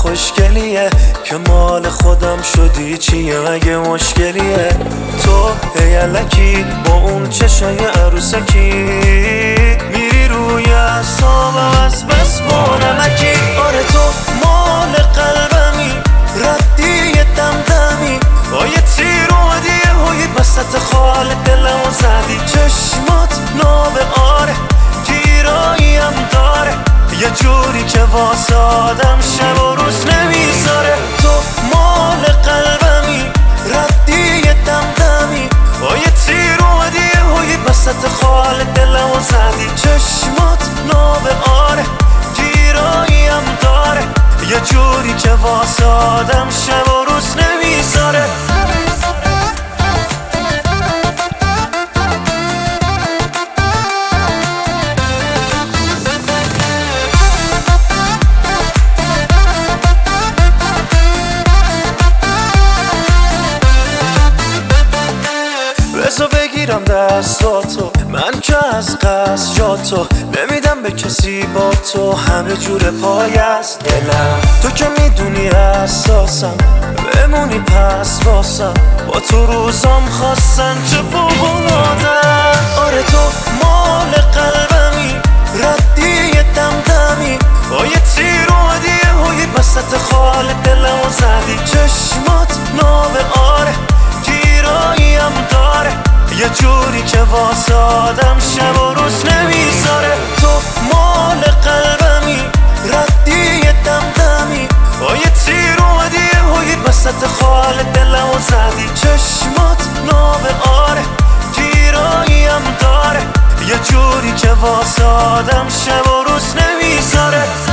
خوشگلیه که مال خودم شدی چیه مگه مشکلیه؟ تو الکی با اون چشای عروسکی میری روی اعصابم از بس با نمکی. آره تو مال قلبمی، ردی دمدمی، با یه تیر اومدی هوی وسط خال دلمو زدی. چشمات ناب آره، گیراییم داره، یه جوری که واسه آدم شب و روز نمیذاره. تو مال قلبمی، ردی دمدمی، با یه تیر اومدی هوی وسط خال دلمو زدی. چشمات ناب آره، گیراییم داره، یه جوری که واسه آدم شب و روز نمیذاره. بذار بگیرم دستاتو، من که از قصد جاتو نمیدم به کسی، با تو همه جور پای است دلم. تو که میدونی اساسم، بمونی پس واسم، با تو روزام خواستن چه فوق‌العاده‌ام. آره تو مال قلبمی، ردی دمدمی، با یه تیر اومدی هوی وسط خال دلمو زدی. چشمات ناب آره، گیراییم داره، یه جوری که واسه آدم شب و روز نمیذاره. تو مال قلبمی، ردی دمدمی، با یه تیر اومدی هوی وسط خال دلمو زدی. چشمات ناب آره، گیراییم داره، یه جوری که واسه آدم شب و روز نمیذاره.